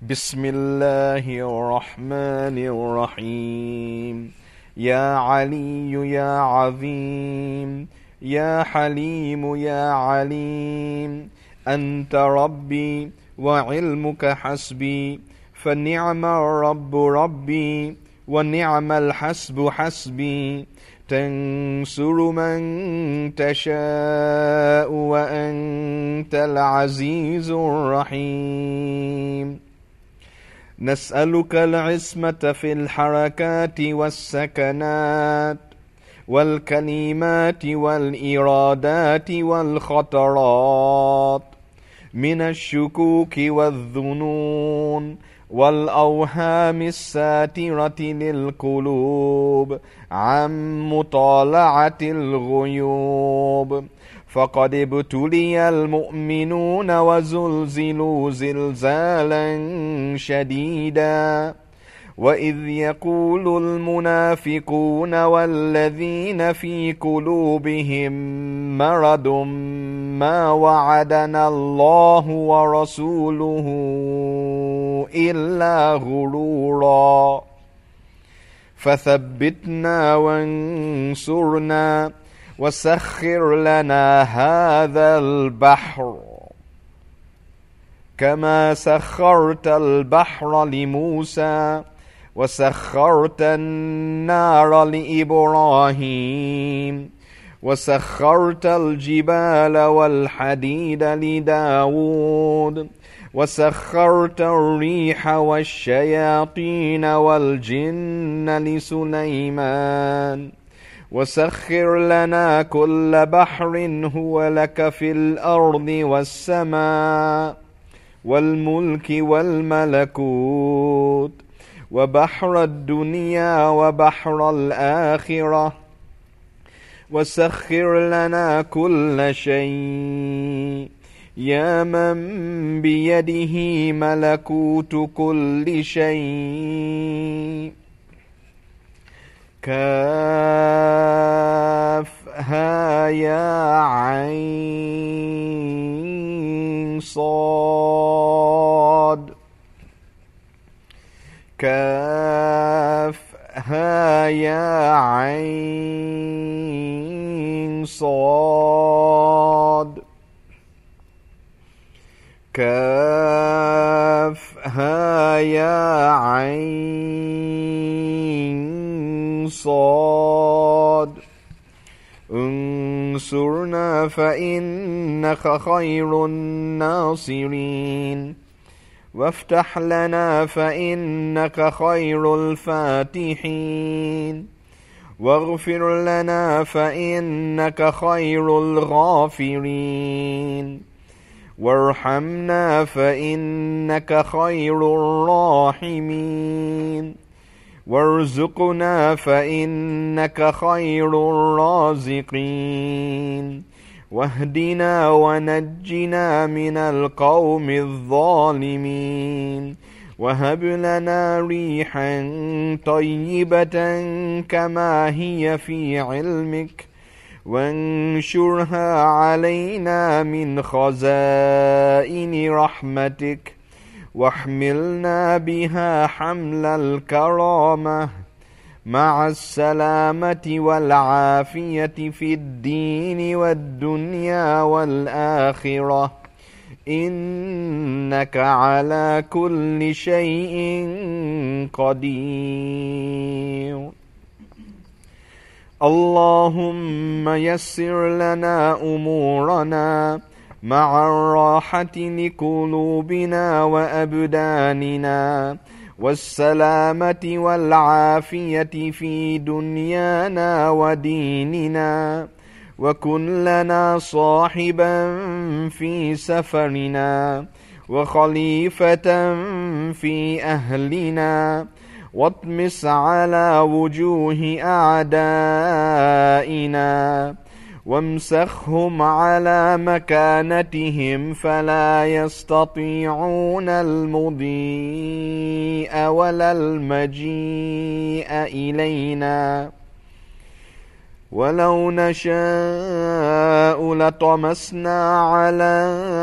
بسم الله الرحمن الرحيم. يا علي يا عظيم، يا حليم يا عليم، أنت ربي وعلمك حسبي، فنعم الرب ربي ونعم الحسب حسبي. تنصر من تشاء وأنت العزيز الرحيم. نسألك العصمة في الحركات والسكنات والكلمات والإرادات والخطرات، من الشكوك والظنون والأوهام الساترة للقلوب عن مطالعة الغيوب. فقد ابتلي المؤمنون وزلزلوا زلزالا شديدا، وإذ يقول المنافقون والذين في قلوبهم مرض ما وعدنا الله ورسوله إلا غرورا. فثبتنا وانصرنا وسخر لنا هذا البحر كما سخرت البحر لموسى، وسخرت النار لإبراهيم، وسخرت الجبال والحديد لداود، وسخرت الريح والشياطين والجن لسليمان. وسخر لنا كل بحر هو لك في الأرض والسماء والملك والملكوت، وبحر الدنيا وبحر الآخرة. وسخر لنا كل شيء يا من بيده ملكوت كل شيء. كافها يا عين صاد، كافها يا عين صاد، كافها يا عين صاد. انصرنا فإنك خير الناصرين، وافتح لنا فإنك خير الفاتحين، واغفر لنا فإنك خير الغافرين، وارحمنا فإنك خير الراحمين، وارزقنا فإنك خير الرازقين، واهدنا ونجنا من القوم الظالمين، وهب لنا ريحا طيبة كما هي في علمك، وانشرها علينا من خزائن رحمتك، واحملنا بها حمل الكرامة مع السلامة والعافية في الدين والدنيا والآخرة، إنك على كل شيء قدير. اللهم يسر لنا أمورنا مع الراحة لقلوبنا وأبداننا، والسلامة والعافية في دنيانا وديننا، وكن لنا صاحبا في سفرنا، وخليفة في أهلنا، واطمس على وجوه أعدائنا، وامسخهم على مكانتهم فلا يستطيعون المضي ولا المجيء إلينا، ولو نشاء لطمسنا على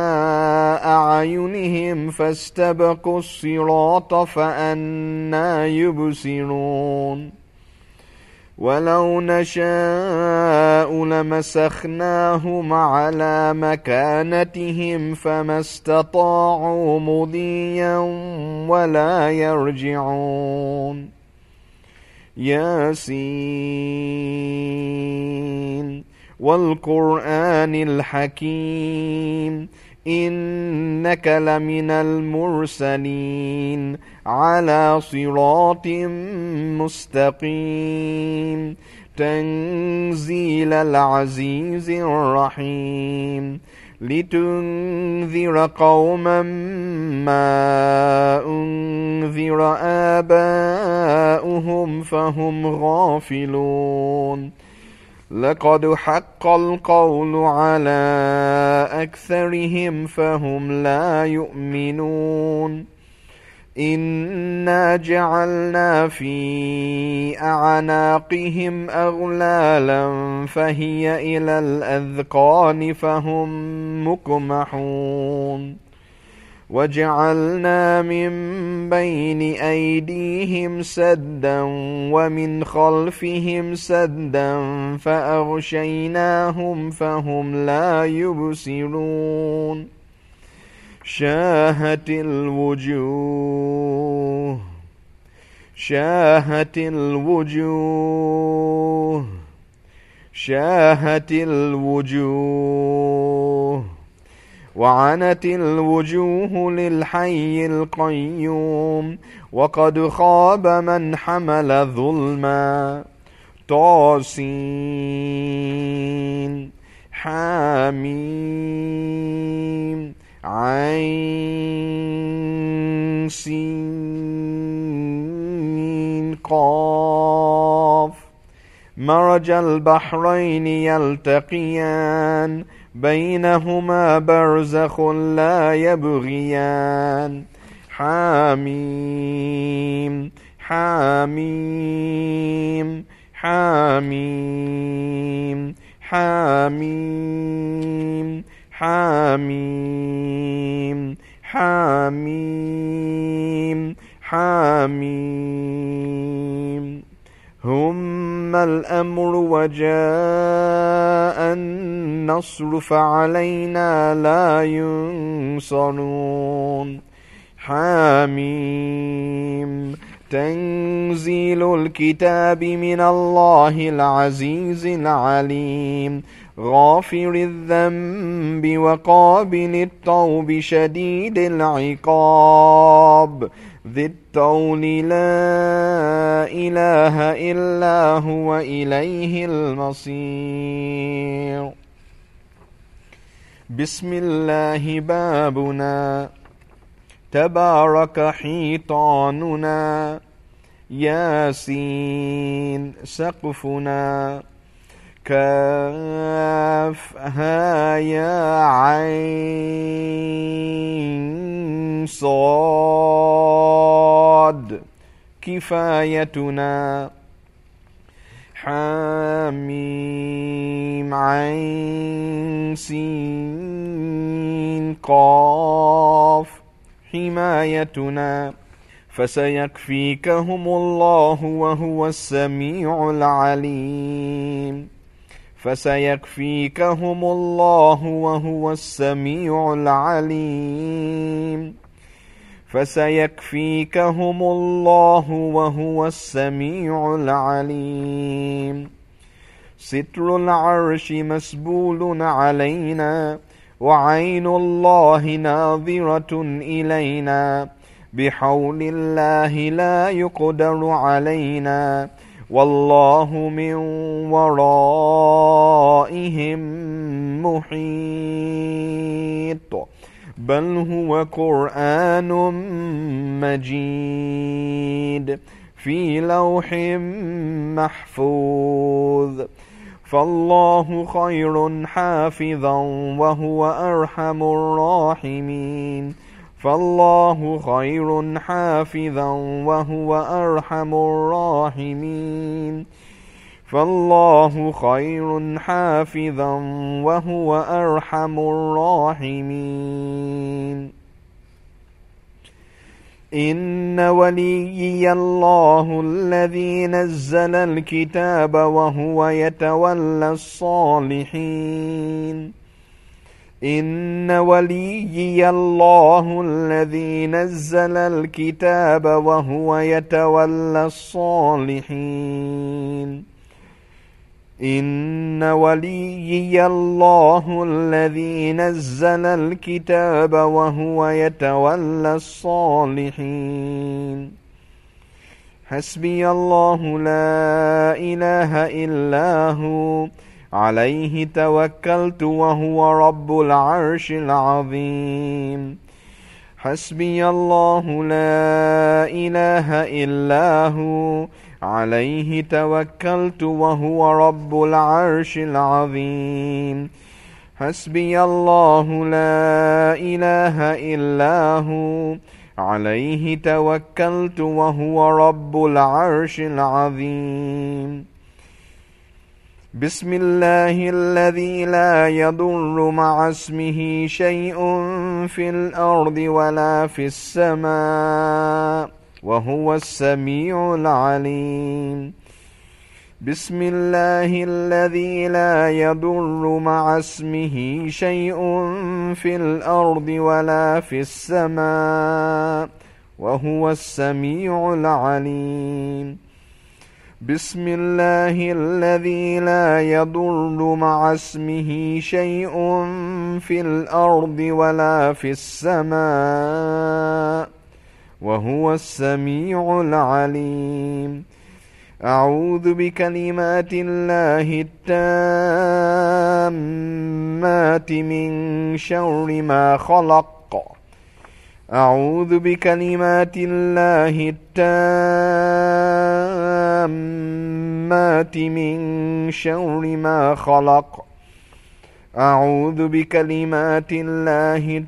أعينهم فاستبقوا الصراط فأنى يبصرون ولو نشاء لمسخناهم على مكانتهم فما استطاعوا مضيا ولا يرجعون ياسين والقرآن الحكيم إنك لمن المرسلين على صراط مستقيم تنزيل العزيز الرحيم لتنذر قوما ما أنذر آباؤهم فهم غافلون لقد حق القول على أكثرهم فهم لا يؤمنون إنا جعلنا في أعناقهم أغلالا فهي إلى الأذقان فهم مقمحون وجعلنا من بين أيديهم سدا ومن خلفهم سدا فأغشيناهم فهم لا يبصرون شاهت الوجوه شاهت الوجوه شاهت الوجوه وعنت الوجوه للحي القيوم وقد خاب من حمل ظلما طاسين حاميم عين سين قاف مرج البحرين يلتقيان بينهما برزخ لا يبغيان حاميم حاميم حاميم حاميم حاميم حاميم حاميم هم الأمر وجاء النصر فعلينا لا ينصرون حاميم تنزيل الكتاب من الله العزيز العليم غافر الذنب وقابل التوب شديد العقاب ذي الطول لا إله إلا هو إليه المصير بسم الله بابنا تبارك حيطاننا ياسين سقفنا كاف ها يا عين صاد كفايتنا حاميم عين سين قاف حمايتنا فسيكفيكهم الله وهو السميع العليم فسيكفيكهم الله وهو السميع العليم فسيكفيكهم الله وهو السميع العليم ستر العرش مسبول علينا وعين الله ناظرة إلينا بحول الله لا يقدر علينا والله من ورائهم محيط بل هو قرآن مجيد في لوح محفوظ فالله خير حافظا وهو أرحم الراحمين فالله خير حافظا وهو أرحم الراحمين فالله خير حافظا وهو أرحم الراحمين. إن وليي الله الذي نزل الكتاب وهو يتولى الصالحين. إن وليي الله الذي نزل الكتاب وهو يتولى الصالحين. إن وليي الله الذي نزل الكتاب وهو يتولى الصالحين. حسبي الله لا إله إلا هو عليه توكلت وهو رب العرش العظيم. حسبي الله لا إله إلا هو عليه توكلت وهو رب العرش العظيم. حسبي الله لا إله إلا هو عليه توكلت وهو رب العرش العظيم. بسم الله الذي لا يضر مع اسمه شيء في الأرض ولا في السماء وهو السميع العليم. بسم الله الذي لا يضر مع اسمه شيء في الأرض ولا في السماء وهو السميع العليم. بسم الله الذي لا يضر مع اسمه شيء في الأرض ولا في السماء وهو السميع العليم. أعوذ بكلمات الله التامات من شر ما خلق. أعوذ بكلمات الله التامات من شر ما خلق. أعوذ بكلمات الله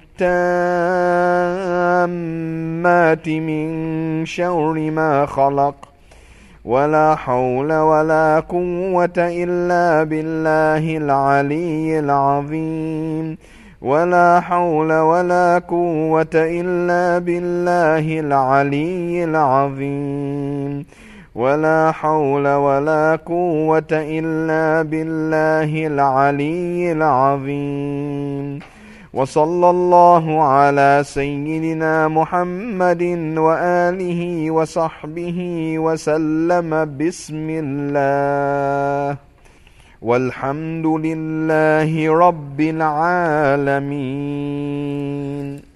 التامات من شر ما خلق. ولا حول ولا قوة إلا بالله العلي العظيم. ولا حول ولا قوة إلا بالله العلي العظيم. ولا حول ولا قوة إلا بالله العلي العظيم. وصلى الله على سيدنا محمد وآله وصحبه وسلم. بسم الله والحمد لله رب العالمين.